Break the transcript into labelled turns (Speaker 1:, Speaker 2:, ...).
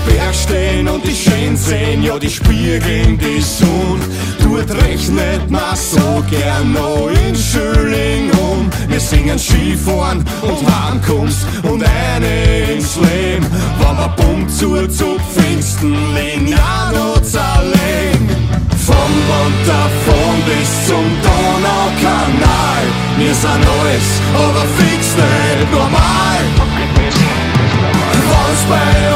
Speaker 1: Berg stehen und die schön sehen, ja die spiegeln die Sonne. Dort rechnet man so gern noch in Schöling um. Wir singen Skifahren und heimkommst und eine ins Leben. Wenn wir bumm zu Pfingsten liegen, auch noch zerlegen. Vom Montafon bis zum Donaukanal, wir sind alles, aber fix nicht normal. Wenn's bei